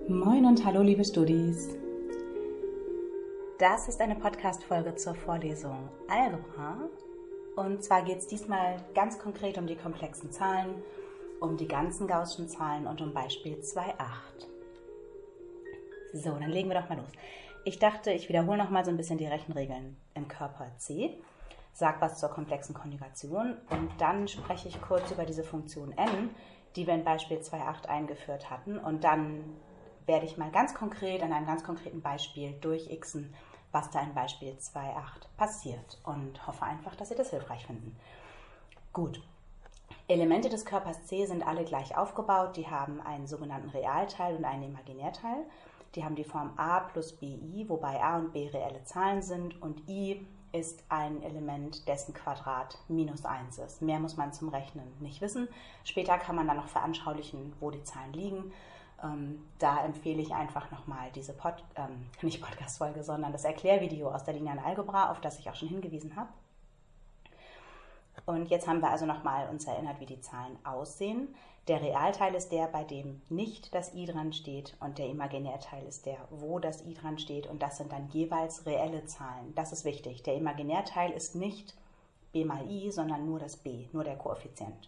Moin und hallo liebe Studis. Das ist eine Podcast-Folge zur Vorlesung Algebra. Und zwar geht es diesmal ganz konkret um die komplexen Zahlen, um die ganzen Gaußschen Zahlen und um Beispiel 2,8. So, dann legen wir doch mal los. Ich dachte, ich wiederhole noch mal so ein bisschen die Rechenregeln im Körper C, sag was zur komplexen Konjugation und dann spreche ich kurz über diese Funktion n, die wir in Beispiel 2,8 eingeführt hatten, und dann werde ich mal ganz konkret an einem ganz konkreten Beispiel durchixen, was da in Beispiel 2,8 passiert, und hoffe einfach, dass Sie das hilfreich finden. Gut. Elemente des Körpers C sind alle gleich aufgebaut. Die haben einen sogenannten Realteil und einen Imaginärteil. Die haben die Form a plus bi, wobei a und b reelle Zahlen sind, und i ist ein Element, dessen Quadrat minus 1 ist. Mehr muss man zum Rechnen nicht wissen. Später kann man dann noch veranschaulichen, wo die Zahlen liegen. Da empfehle ich einfach nochmal diese nicht Podcast-Folge, sondern das Erklärvideo aus der linearen Algebra, auf das ich auch schon hingewiesen habe. Und jetzt haben wir also nochmal uns erinnert, wie die Zahlen aussehen. Der Realteil ist der, bei dem nicht das i dran steht, und der Imaginärteil ist der, wo das i dran steht, und das sind dann jeweils reelle Zahlen. Das ist wichtig. Der Imaginärteil ist nicht b mal i, sondern nur das b, nur der Koeffizient.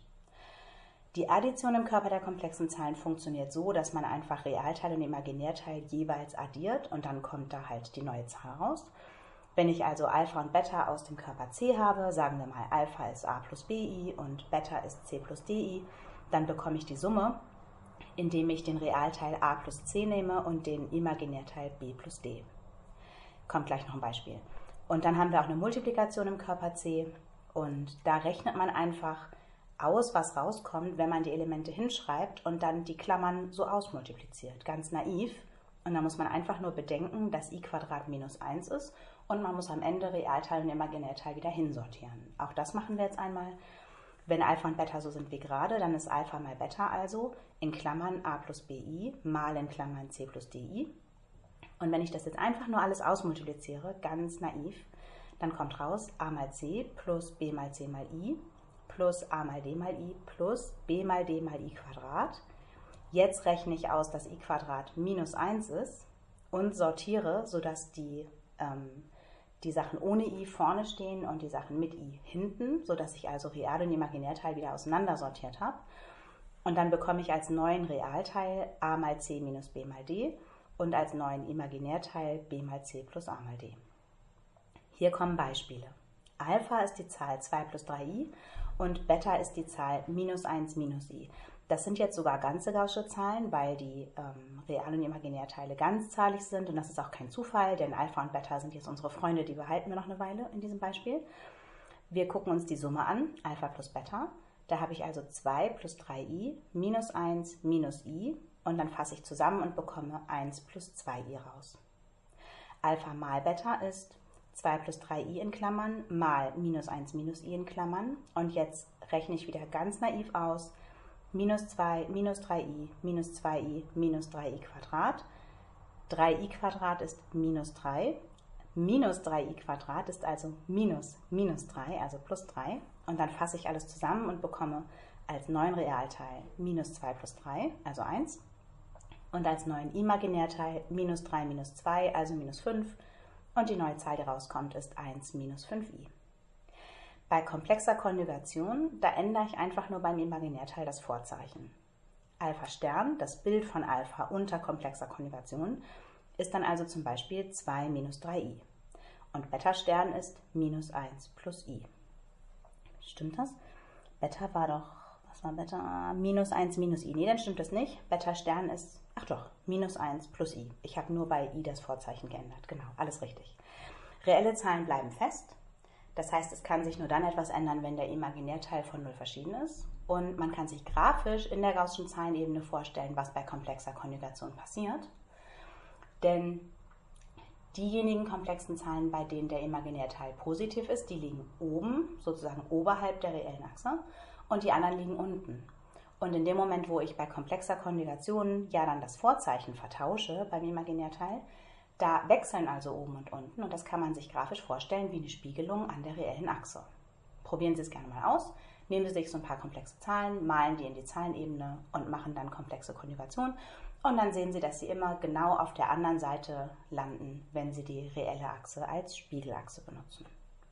Die Addition im Körper der komplexen Zahlen funktioniert so, dass man einfach Realteil und Imaginärteil jeweils addiert, und dann kommt da halt die neue Zahl raus. Wenn ich also Alpha und Beta aus dem Körper C habe, sagen wir mal Alpha ist a plus bi und Beta ist c plus di, dann bekomme ich die Summe, indem ich den Realteil a plus c nehme und den Imaginärteil b plus d. Kommt gleich noch ein Beispiel. Und dann haben wir auch eine Multiplikation im Körper C, und da rechnet man einfach aus, was rauskommt, wenn man die Elemente hinschreibt und dann die Klammern so ausmultipliziert. Ganz naiv. Und da muss man einfach nur bedenken, dass i Quadrat minus 1 ist, und man muss am Ende Realteil und Imaginärteil wieder hinsortieren. Auch das machen wir jetzt einmal. Wenn Alpha und Beta so sind wie gerade, dann ist Alpha mal Beta also in Klammern a plus bi mal in Klammern c plus di. Und wenn ich das jetzt einfach nur alles ausmultipliziere, ganz naiv, dann kommt raus a mal c plus b mal c mal i plus a mal d mal i plus b mal d mal i Quadrat. Jetzt rechne ich aus, dass i Quadrat minus 1 ist und sortiere, sodass die Sachen ohne i vorne stehen und die Sachen mit i hinten, sodass ich also Real- und Imaginärteil wieder auseinander sortiert habe. Und dann bekomme ich als neuen Realteil a mal c minus b mal d und als neuen Imaginärteil b mal c plus a mal d. Hier kommen Beispiele. Alpha ist die Zahl 2 plus 3i und Beta ist die Zahl minus 1 minus i. Das sind jetzt sogar ganze gaußsche Zahlen, weil die Real- und Imaginärteile ganzzahlig sind, und das ist auch kein Zufall, denn Alpha und Beta sind jetzt unsere Freunde, die behalten wir noch eine Weile in diesem Beispiel. Wir gucken uns die Summe an, Alpha plus Beta. Da habe ich also 2 plus 3i minus 1 minus i, und dann fasse ich zusammen und bekomme 1 plus 2i raus. Alpha mal Beta ist 2 plus 3i in Klammern mal minus 1 minus i in Klammern, und jetzt rechne ich wieder ganz naiv aus, minus 2 minus 3i minus 2i minus 3i Quadrat. 3i Quadrat ist minus 3. Minus 3i Quadrat ist also minus 3, also plus 3. Und dann fasse ich alles zusammen und bekomme als neuen Realteil minus 2 plus 3, also 1. Und als neuen Imaginärteil minus 3 minus 2, also minus 5. Und die neue Zahl, die rauskommt, ist 1 minus 5i. Bei komplexer Konjugation, da ändere ich einfach nur beim Imaginärteil das Vorzeichen. Alpha Stern, das Bild von Alpha unter komplexer Konjugation, ist dann also zum Beispiel 2 minus 3i. Und Beta Stern ist minus 1 plus i. Stimmt das? Beta war doch, was war Beta? Minus 1 minus i. Nee, dann stimmt das nicht. Beta Stern ist, ach doch, minus 1 plus i. Ich habe nur bei i das Vorzeichen geändert. Genau, alles richtig. Reelle Zahlen bleiben fest. Das heißt, es kann sich nur dann etwas ändern, wenn der Imaginärteil von 0 verschieden ist. Und man kann sich grafisch in der gaußschen Zahlenebene vorstellen, was bei komplexer Konjugation passiert. Denn diejenigen komplexen Zahlen, bei denen der Imaginärteil positiv ist, die liegen oben, sozusagen oberhalb der reellen Achse, und die anderen liegen unten. Und in dem Moment, wo ich bei komplexer Konjugation ja dann das Vorzeichen vertausche beim Imaginärteil, da wechseln also oben und unten, und das kann man sich grafisch vorstellen wie eine Spiegelung an der reellen Achse. Probieren Sie es gerne mal aus. nehmen Sie sich so ein paar komplexe Zahlen, malen die in die Zahlenebene und machen dann komplexe Konjugation. Und dann sehen Sie, dass Sie immer genau auf der anderen Seite landen, wenn Sie die reelle Achse als Spiegelachse benutzen.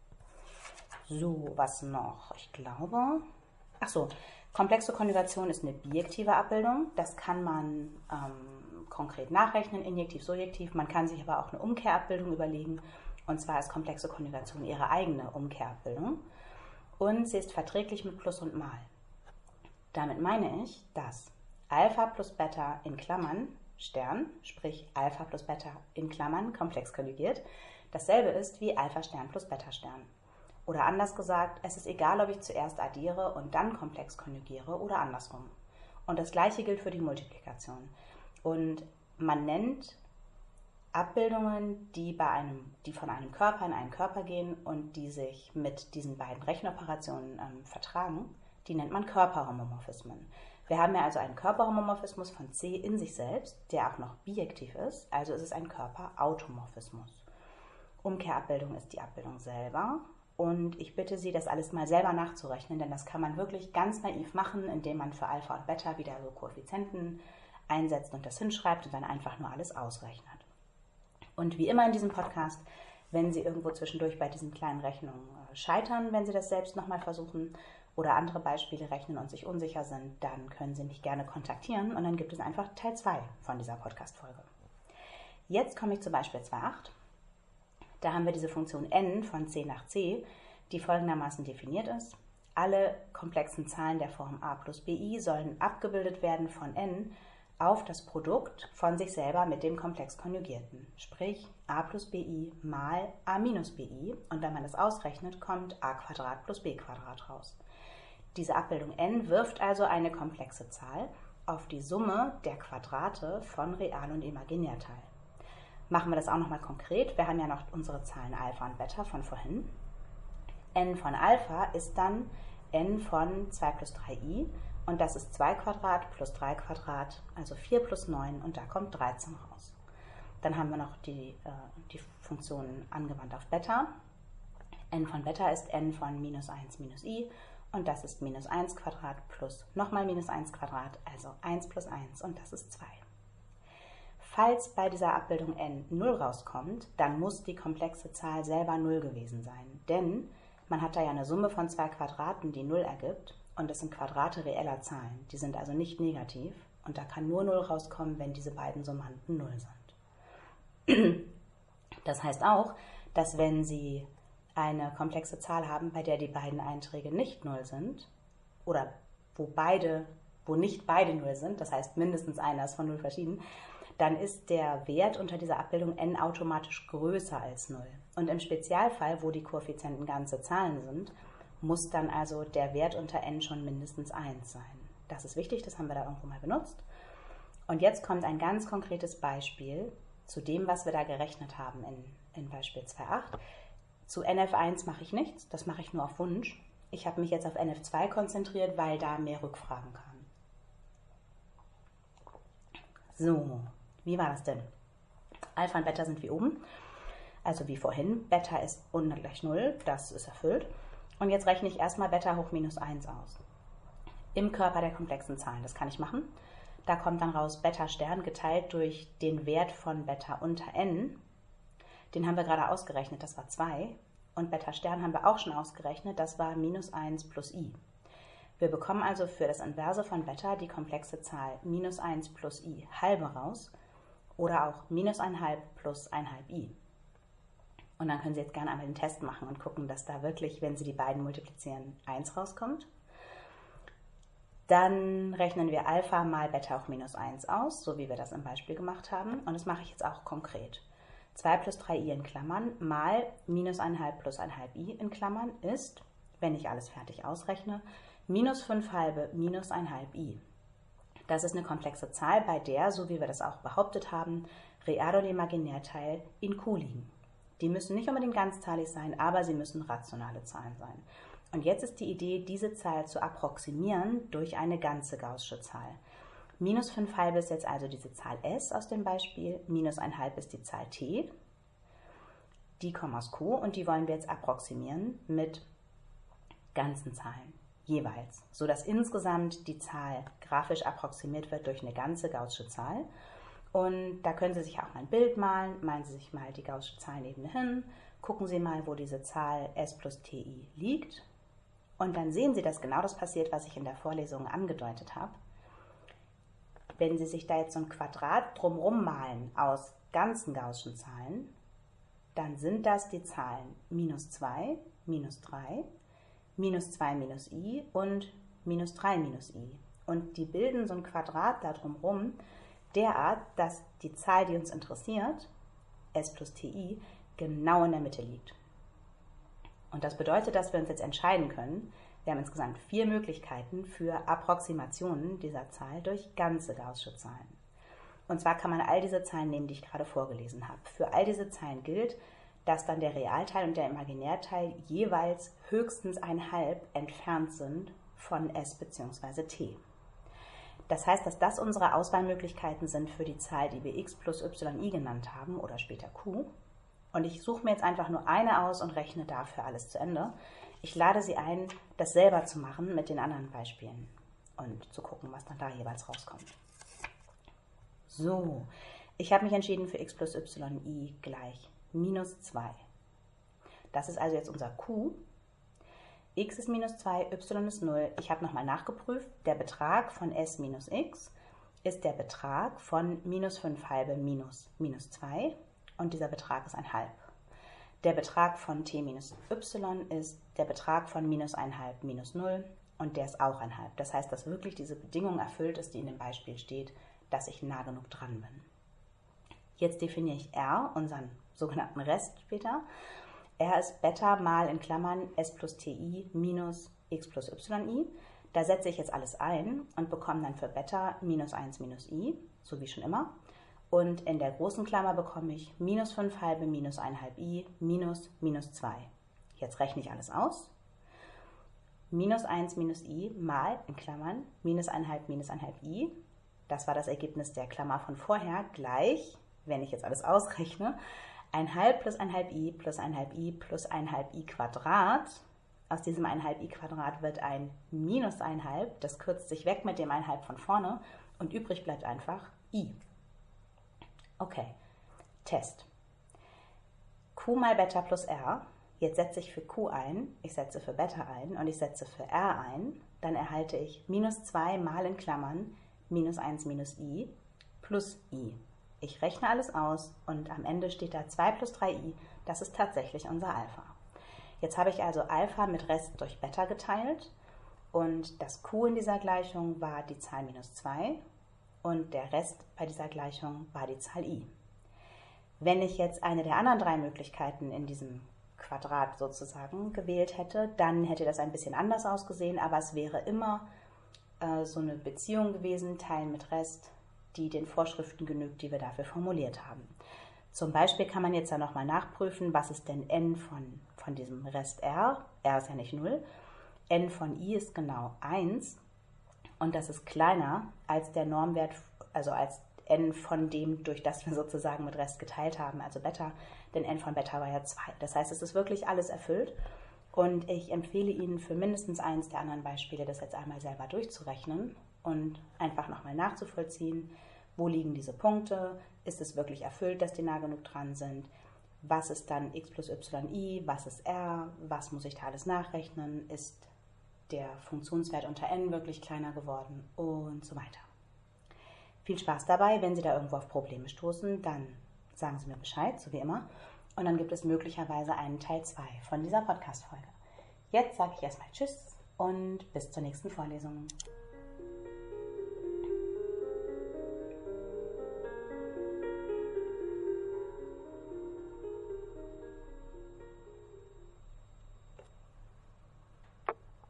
So, was noch? Ich glaube... Achso, komplexe Konjugation ist eine bijektive Abbildung. Das kann man konkret nachrechnen, injektiv, surjektiv. Man kann sich aber auch eine Umkehrabbildung überlegen. Und zwar ist komplexe Konjugation ihre eigene Umkehrabbildung. Und sie ist verträglich mit Plus und Mal. Damit meine ich, dass Alpha plus Beta in Klammern Stern, sprich Alpha plus Beta in Klammern komplex konjugiert, dasselbe ist wie Alpha Stern plus Beta Stern. Oder anders gesagt, es ist egal, ob ich zuerst addiere und dann komplex konjugiere oder andersrum. Und das Gleiche gilt für die Multiplikation. Und man nennt Abbildungen, die von einem Körper in einen Körper gehen und die sich mit diesen beiden Rechenoperationen vertragen, die nennt man Körperhomomorphismen. Wir haben ja also einen Körperhomomorphismus von C in sich selbst, der auch noch bijektiv ist, also ist es ein Körperautomorphismus. Umkehrabbildung ist die Abbildung selber. Und ich bitte Sie, das alles mal selber nachzurechnen, denn das kann man wirklich ganz naiv machen, indem man für Alpha und Beta wieder so Koeffizienten einsetzt und das hinschreibt und dann einfach nur alles ausrechnet. Und wie immer in diesem Podcast, wenn Sie irgendwo zwischendurch bei diesen kleinen Rechnungen scheitern, wenn Sie das selbst nochmal versuchen oder andere Beispiele rechnen und sich unsicher sind, dann können Sie mich gerne kontaktieren und dann gibt es einfach Teil 2 von dieser Podcast-Folge. Jetzt komme ich zu Beispiel 2.8. Da haben wir diese Funktion n von c nach c, die folgendermaßen definiert ist. Alle komplexen Zahlen der Form a plus bi sollen abgebildet werden von n auf das Produkt von sich selber mit dem komplex konjugierten, sprich a plus bi mal a minus bi. Und wenn man das ausrechnet, kommt a Quadrat plus b Quadrat raus. Diese Abbildung n wirft also eine komplexe Zahl auf die Summe der Quadrate von Real- und Imaginärteil. Machen wir das auch nochmal konkret. Wir haben ja noch unsere Zahlen Alpha und Beta von vorhin. n von Alpha ist dann n von 2 plus 3i und das ist 2 Quadrat plus 3 Quadrat, also 4 plus 9 und da kommt 13 raus. Dann haben wir noch die Funktionen angewandt auf Beta. n von Beta ist n von minus 1 minus i und das ist minus 1 Quadrat plus nochmal minus 1 Quadrat, also 1 plus 1 und das ist 2. Falls bei dieser Abbildung n 0 rauskommt, dann muss die komplexe Zahl selber 0 gewesen sein, denn man hat da ja eine Summe von 2 Quadraten, die 0 ergibt und das sind Quadrate reeller Zahlen, die sind also nicht negativ und da kann nur 0 rauskommen, wenn diese beiden Summanden 0 sind. Das heißt auch, dass wenn Sie eine komplexe Zahl haben, bei der die beiden Einträge nicht 0 sind oder wo nicht beide 0 sind, das heißt mindestens einer ist von 0 verschieden, dann ist der Wert unter dieser Abbildung n automatisch größer als 0. Und im Spezialfall, wo die Koeffizienten ganze Zahlen sind, muss dann also der Wert unter n schon mindestens 1 sein. Das ist wichtig, das haben wir da irgendwo mal benutzt. Und jetzt kommt ein ganz konkretes Beispiel zu dem, was wir da gerechnet haben in Beispiel 2.8. Zu NF1 mache ich nichts, das mache ich nur auf Wunsch. Ich habe mich jetzt auf NF2 konzentriert, weil da mehr Rückfragen kamen. So, wie war das denn? Alpha und Beta sind wie oben, also wie vorhin. Beta ist unten gleich 0, das ist erfüllt. Und jetzt rechne ich erstmal Beta hoch minus 1 aus. Im Körper der komplexen Zahlen, das kann ich machen. Da kommt dann raus Beta Stern geteilt durch den Wert von Beta unter n. Den haben wir gerade ausgerechnet, das war 2. Und Beta Stern haben wir auch schon ausgerechnet, das war minus 1 plus i. Wir bekommen also für das Inverse von Beta die komplexe Zahl minus 1 plus i halbe raus oder auch minus 1,5 plus 1,5 i. Und dann können Sie jetzt gerne einmal den Test machen und gucken, dass da wirklich, wenn Sie die beiden multiplizieren, 1 rauskommt. Dann rechnen wir Alpha mal Beta hoch minus 1 aus, so wie wir das im Beispiel gemacht haben. Und das mache ich jetzt auch konkret. 2 plus 3i in Klammern mal minus 1,5 plus 1,5 i in Klammern ist, wenn ich alles fertig ausrechne, minus 5 halbe minus 1,5 i. Das ist eine komplexe Zahl, bei der, so wie wir das auch behauptet haben, Real- und Imaginärteil in Q liegen. Die müssen nicht unbedingt ganzzahlig sein, aber sie müssen rationale Zahlen sein. Und jetzt ist die Idee, diese Zahl zu approximieren durch eine ganze gaußsche Zahl. Minus 5 halbe ist jetzt also diese Zahl s aus dem Beispiel, minus 1,5 ist die Zahl t, die kommen aus Q und die wollen wir jetzt approximieren mit ganzen Zahlen. jeweils, sodass insgesamt die Zahl grafisch approximiert wird durch eine ganze gaußsche Zahl. Und da können Sie sich auch mal ein Bild malen, malen Sie sich mal die gaußsche Zahlenebene hin, gucken Sie mal, wo diese Zahl s plus ti liegt und dann sehen Sie, dass genau das passiert, was ich in der Vorlesung angedeutet habe. Wenn Sie sich da jetzt so ein Quadrat drumherum malen aus ganzen gaußschen Zahlen, dann sind das die Zahlen minus 2, minus 3, minus 2 minus i und minus 3 minus i. Und die bilden so ein Quadrat da drumherum derart, dass die Zahl, die uns interessiert, s plus ti, genau in der Mitte liegt. Und das bedeutet, dass wir uns jetzt entscheiden können, wir haben insgesamt 4 Möglichkeiten für Approximationen dieser Zahl durch ganze gaußsche Zahlen. Und zwar kann man all diese Zahlen nehmen, die ich gerade vorgelesen habe. Für all diese Zahlen gilt, dass dann der Realteil und der Imaginärteil jeweils höchstens 1/2 entfernt sind von s bzw. t. Das heißt, dass das unsere Auswahlmöglichkeiten sind für die Zahl, die wir x plus yi genannt haben oder später q. Und ich suche mir jetzt einfach nur eine aus und rechne dafür alles zu Ende. Ich lade Sie ein, das selber zu machen mit den anderen Beispielen und zu gucken, was dann da jeweils rauskommt. So, ich habe mich entschieden für x plus yi gleich minus 2. Das ist also jetzt unser q. X ist minus 2, y ist 0. Ich habe nochmal nachgeprüft. Der Betrag von s minus x ist der Betrag von minus 5/2 minus 2 und dieser Betrag ist 1/2. Der Betrag von t minus y ist der Betrag von minus 1/2 minus 0 und der ist auch 1/2. Das heißt, dass wirklich diese Bedingung erfüllt ist, die in dem Beispiel steht, dass ich nah genug dran bin. Jetzt definiere ich R, unseren sogenannten Rest später. R ist Beta mal in Klammern s plus ti minus x plus yi. Da setze ich jetzt alles ein und bekomme dann für Beta minus 1 minus i, so wie schon immer. Und in der großen Klammer bekomme ich minus 5/2 minus 1/2 i minus 2. Jetzt rechne ich alles aus. Minus 1 minus i mal in Klammern minus 1/2 i. Das war das Ergebnis der Klammer von vorher, gleich, wenn ich jetzt alles ausrechne, 1/2 plus 1/2 i plus 1/2 i plus 1/2 i Quadrat. Aus diesem 1/2 i Quadrat wird ein minus 1/2, das kürzt sich weg mit dem 1/2 von vorne und übrig bleibt einfach i. Okay, Test. Q mal Beta plus R. Jetzt setze ich für Q ein, ich setze für Beta ein und ich setze für R ein. Dann erhalte ich minus 2 mal in Klammern minus 1 minus i plus i. Ich rechne alles aus und am Ende steht da 2 plus 3i. Das ist tatsächlich unser Alpha. Jetzt habe ich also Alpha mit Rest durch Beta geteilt und das Q in dieser Gleichung war die Zahl minus 2 und der Rest bei dieser Gleichung war die Zahl i. Wenn ich jetzt eine der anderen 3 Möglichkeiten in diesem Quadrat sozusagen gewählt hätte, dann hätte das ein bisschen anders ausgesehen, aber es wäre immer so eine Beziehung gewesen, Teilen mit Rest, die den Vorschriften genügt, die wir dafür formuliert haben. Zum Beispiel kann man jetzt ja nochmal nachprüfen, was ist denn n von diesem Rest r? R ist ja nicht 0. N von i ist genau 1 und das ist kleiner als der Normwert, also als n von dem, durch das wir sozusagen mit Rest geteilt haben, also Beta, denn n von Beta war ja 2. Das heißt, es ist wirklich alles erfüllt und ich empfehle Ihnen für mindestens eins der anderen Beispiele, das jetzt einmal selber durchzurechnen und einfach nochmal nachzuvollziehen, wo liegen diese Punkte, ist es wirklich erfüllt, dass die nah genug dran sind, was ist dann x plus yi, was ist r, was muss ich da alles nachrechnen, ist der Funktionswert unter n wirklich kleiner geworden und so weiter. Viel Spaß dabei, wenn Sie da irgendwo auf Probleme stoßen, dann sagen Sie mir Bescheid, so wie immer, und dann gibt es möglicherweise einen Teil 2 von dieser Podcast-Folge. Jetzt sage ich erstmal Tschüss und bis zur nächsten Vorlesung.